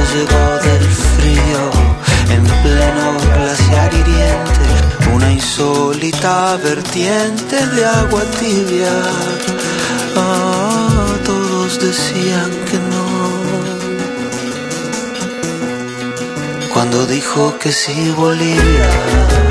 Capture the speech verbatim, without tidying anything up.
llegó del frío, en pleno glaciar hiriente, una insólita vertiente de agua tibia. Ah, todos decían que no. Cuando dijo que sí Bolivia,